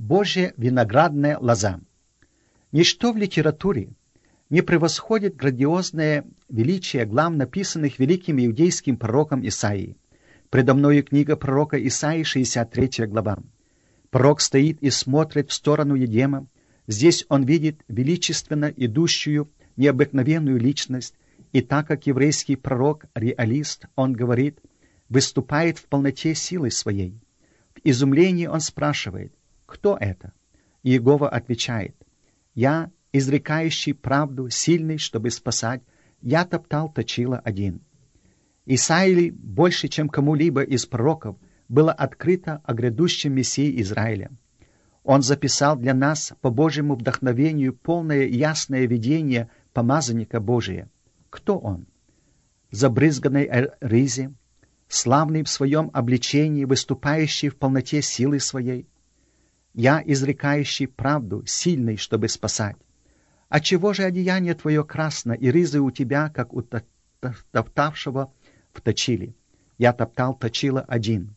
Божья виноградная лоза. Ничто в литературе не превосходит грандиозное величие глав, написанных великим иудейским пророком Исаией. Предо мною книга пророка Исаии, 63 глава. Пророк стоит и смотрит в сторону Едема. Здесь он видит величественно идущую, необыкновенную личность, и так как еврейский пророк, реалист, он говорит, выступает в полноте силы своей. В изумлении он спрашивает, кто это? Иегова отвечает, я, изрекающий правду, сильный, чтобы спасать, я топтал точила один. Исаии больше, чем кому-либо из пророков, было открыто о грядущем Мессии Израиля. Он записал для нас по Божьему вдохновению полное ясное видение помазанника Божия. Кто он? Забрызганный рызе, славный в своем обличении, выступающий в полноте силы своей. Я, изрекающий правду, сильный, чтобы спасать. Отчего же одеяние твое красно, и рызы у тебя, как у топтавшего в точиле? Я топтал точила один.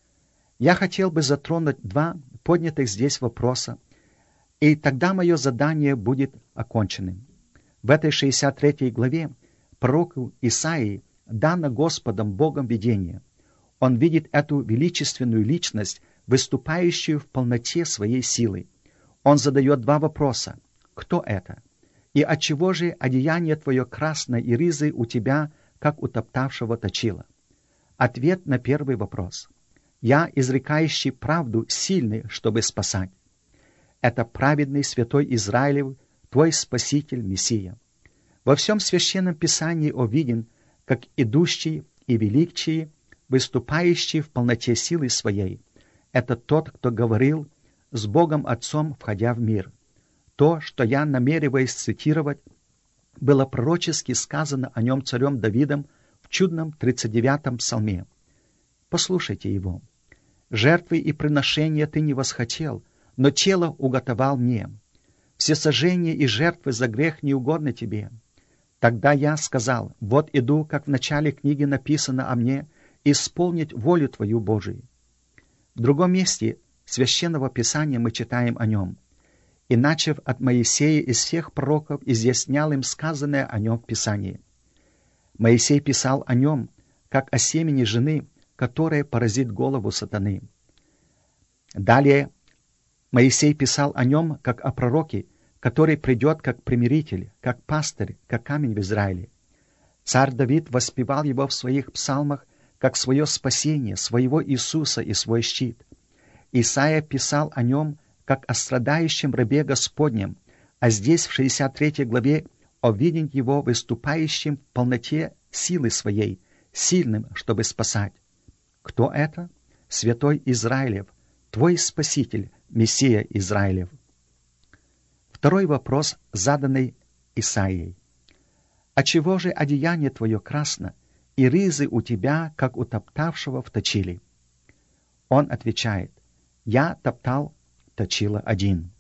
Я хотел бы затронуть два поднятых здесь вопроса, и тогда мое задание будет оконченным. В этой 63 главе пророку Исаии дано Господом Богом видение. Он видит эту величественную личность, выступающую в полноте своей силы. Он задает два вопроса. Кто это? И отчего же одеяние твое красное и рызы у тебя, как у топтавшего точила? Ответ на первый вопрос. Я, изрекающий правду, сильный, чтобы спасать. Это праведный святой Израилев, твой Спаситель, Мессия. Во всем Священном Писании он виден, как идущий и величий, выступающий в полноте силы своей. Это тот, кто говорил с Богом Отцом, входя в мир. То, что я намереваюсь цитировать, было пророчески сказано о нем царем Давидом в чудном 39-м псалме. Послушайте его. «Жертвы и приношения ты не восхотел, но тело уготовал мне. Всесожжение и жертвы за грех не угодны тебе. Тогда я сказал, вот иду, как в начале книги написано о мне, исполнить волю твою Божию». В другом месте Священного Писания мы читаем о нем. «И, начав от Моисея из всех пророков, изъяснял им сказанное о нем в Писании». Моисей писал о нем, как о семени жены, которая поразит голову сатаны. Далее Моисей писал о нем, как о пророке, который придет как примиритель, как пастырь, как камень в Израиле. Царь Давид воспевал его в своих псалмах, как свое спасение, своего Иисуса и свой щит. Исаия писал о нем, как о страдающем рабе Господнем, а здесь, в 63 главе, увиден его выступающим в полноте силы своей, сильным, чтобы спасать. Кто это? Святой Израилев, твой Спаситель, Мессия Израилев. Второй вопрос, заданный Исаией. «Отчего же одеяние твое красно, и рызы у тебя, как у топтавшего в точиле?» Он отвечает, «Я топтал точила один».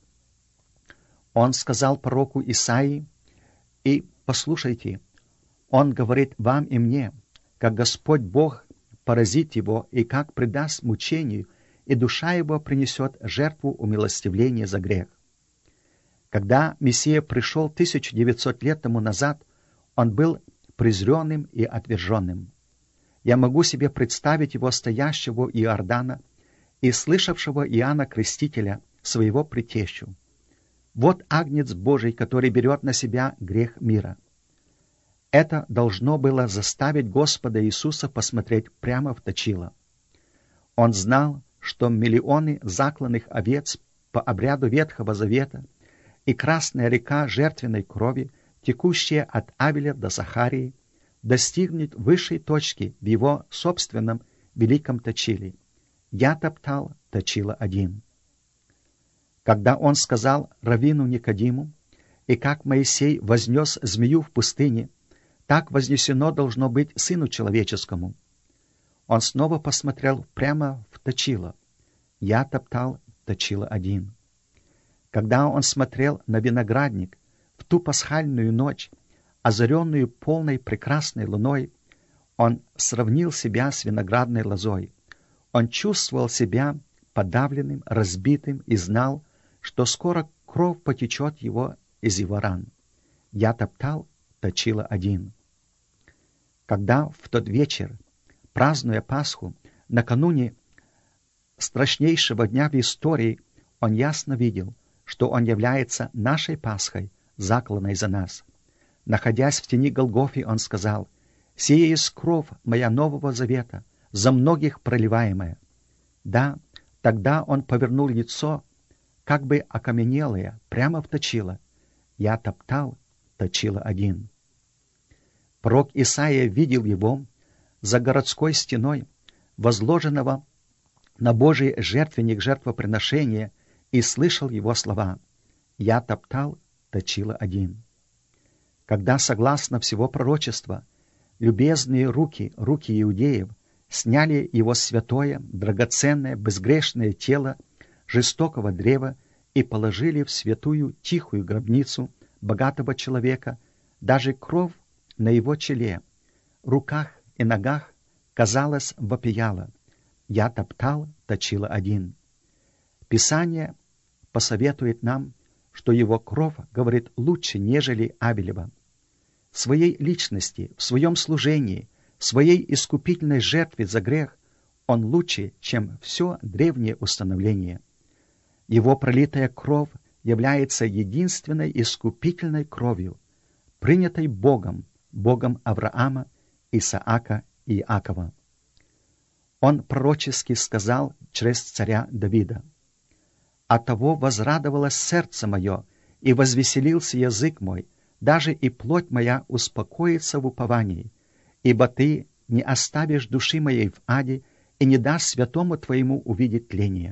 Он сказал пророку Исаии, и послушайте, он говорит вам и мне, как Господь Бог поразит его и как предаст мучению, и душа его принесет жертву умилостивления за грех. Когда Мессия пришел 1900 лет тому назад, он был презренным и отверженным. Я могу себе представить его стоящего у Иордана и слышавшего Иоанна Крестителя, своего претещу. Вот Агнец Божий, который берет на себя грех мира. Это должно было заставить Господа Иисуса посмотреть прямо в точило. Он знал, что миллионы закланных овец по обряду Ветхого Завета и красная река жертвенной крови, текущая от Авеля до Захарии, достигнет высшей точки в его собственном великом точиле. Я топтал точило один. Когда он сказал раввину Никодиму, и как Моисей вознес змею в пустыне, так вознесено должно быть Сыну Человеческому. Он снова посмотрел прямо в точило. Я топтал точило один. Когда он смотрел на виноградник в ту пасхальную ночь, озаренную полной прекрасной луной, он сравнил себя с виноградной лозой. Он чувствовал себя подавленным, разбитым и знал, что скоро кровь потечет из его ран. Я топтал, точила один. Когда в тот вечер, празднуя Пасху, накануне страшнейшего дня в истории, он ясно видел, что он является нашей Пасхой, закланной за нас. Находясь в тени Голгофы, он сказал: «Сия есть кровь моя нового завета, за многих проливаемая». Да, тогда он повернул лицо, как бы окаменелое, прямо в точило. Я топтал, точило один. Пророк Исаия видел его за городской стеной, возложенного на Божий жертвенник жертвоприношения, и слышал его слова: «Я топтал, точило один». Когда, согласно всего пророчества, любезные руки иудеев сняли его святое, драгоценное, безгрешное тело жестокого древа и положили в святую тихую гробницу богатого человека, даже кровь на его челе, руках и ногах, казалось, вопияла: «Я топтал, точило один». Писание посоветует нам, что его кровь говорит лучше, нежели Авелева. В своей личности, в своем служении, в своей искупительной жертве за грех он лучше, чем все древнее установление. Его пролитая кровь является единственной искупительной кровью, принятой Богом, Богом Авраама, Исаака и Иакова. Он пророчески сказал через царя Давида: «Оттого возрадовалось сердце мое, и возвеселился язык мой, даже и плоть моя успокоится в уповании, ибо ты не оставишь души моей в аде и не дашь святому твоему увидеть тление».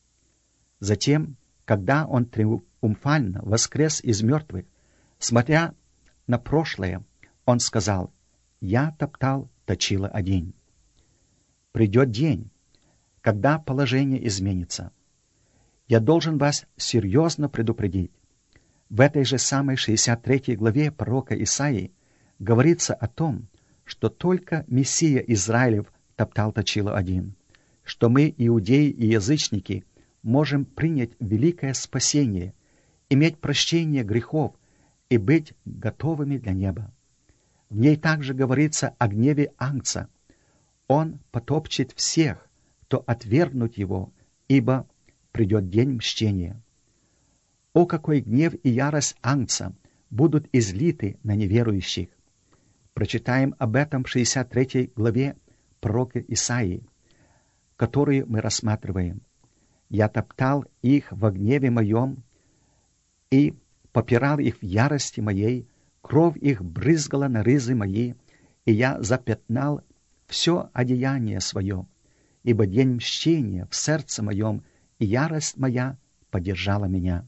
Затем, когда он триумфально воскрес из мертвых, смотря на прошлое, он сказал: «Я топтал, точило один». Придет день, когда положение изменится. Я должен вас серьезно предупредить. В этой же самой 63 главе пророка Исаии говорится о том, что только Мессия Израилев топтал, точило один, что мы, иудеи и язычники, можем принять великое спасение, иметь прощение грехов и быть готовыми для неба. В ней также говорится о гневе Агнца. Он потопчет всех, кто отвергнут его, ибо придет день мщения. О, какой гнев и ярость Агнца будут излиты на неверующих! Прочитаем об этом в 63 главе пророка Исаии, которую мы рассматриваем. «Я топтал их во гневе моем и попирал их в ярости моей, кровь их брызгала на ризы мои, и я запятнал все одеяние свое, ибо день мщения в сердце моем, и ярость моя поддержала меня».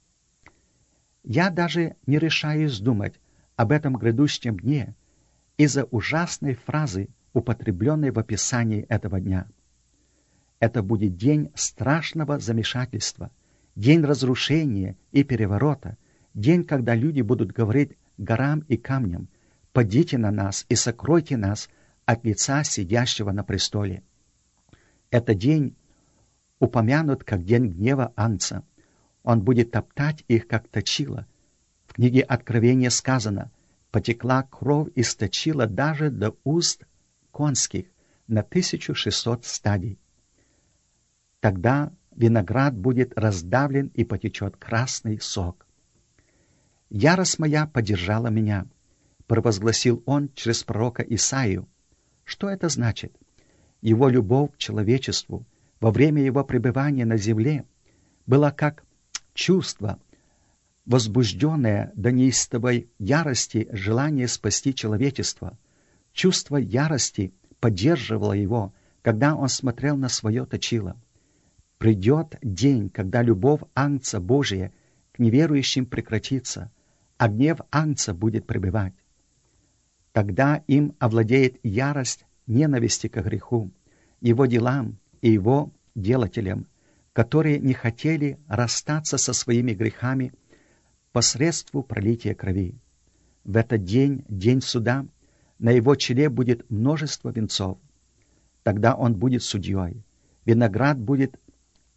Я даже не решаюсь думать об этом грядущем дне из-за ужасной фразы, употребленной в описании этого дня. Это будет день страшного замешательства, день разрушения и переворота, день, когда люди будут говорить горам и камням: «Падите на нас и сокройте нас от лица сидящего на престоле». Этот день упомянут как день гнева Агнца. Он будет топтать их, как точило. В книге Откровения сказано: «Потекла кровь из точила даже до уст конских на 1600 стадий». Тогда виноград будет раздавлен и потечет красный сок. «Ярость моя поддержала меня», — провозгласил он через пророка Исаию. Что это значит? Его любовь к человечеству во время его пребывания на земле была как чувство, возбужденное до неистовой ярости желание спасти человечество. Чувство ярости поддерживало его, когда он смотрел на свое точило. Придет день, когда любовь Агнца Божия к неверующим прекратится, а гнев Агнца будет пребывать. Тогда им овладеет ярость ненависти ко греху, его делам и его делателям, которые не хотели расстаться со своими грехами посредством пролития крови. В этот день, день суда, на его челе будет множество венцов. Тогда он будет судьей. Виноград будет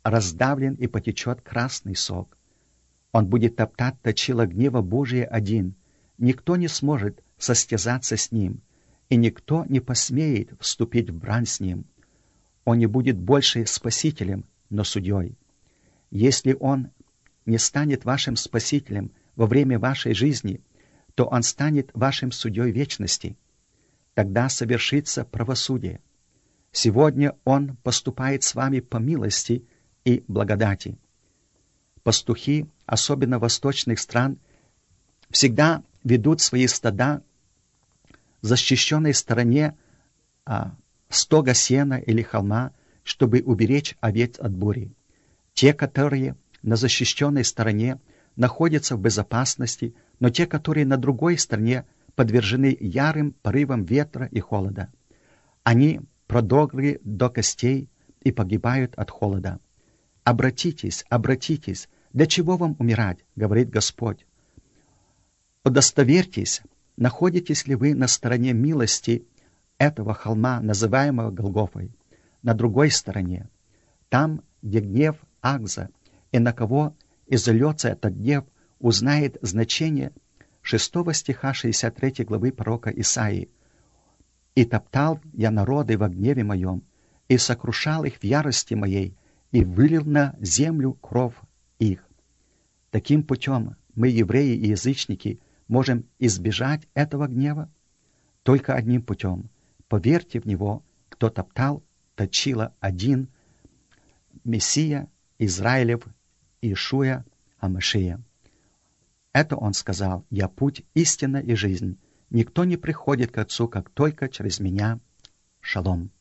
раздавлен и потечет красный сок. Он будет топтать точило гнева Божия один. Никто не сможет состязаться с ним, и никто не посмеет вступить в брань с ним. Он не будет больше спасителем, но судьей. Если он не станет вашим спасителем во время вашей жизни, то он станет вашим судьей вечности. Тогда совершится правосудие. Сегодня он поступает с вами по милости и благодати. Пастухи, особенно восточных стран, всегда ведут свои стада в защищенной стороне стога сена или холма, чтобы уберечь овец от бури. Те, которые на защищенной стороне, находятся в безопасности, но те, которые на другой стороне, подвержены ярым порывам ветра и холода. Они продрогли до костей и погибают от холода. «Обратитесь, обратитесь! Для чего вам умирать?» — говорит Господь. «Удостоверьтесь, находитесь ли вы на стороне милости этого холма, называемого Голгофой, на другой стороне, там, где гнев Агза, и на кого изольется этот гнев, узнает значение 6 стиха 63 главы пророка Исаии. «И топтал я народы во гневе моем, и сокрушал их в ярости моей, и вылил на землю кровь их». Таким путем мы, евреи и язычники, можем избежать этого гнева только одним путем. Поверьте в Него, кто топтал точило один, Мессия Израилев, Иешуа Амашия. Это Он сказал: «Я путь, истина и жизнь. Никто не приходит к Отцу, как только через Меня. Шалом».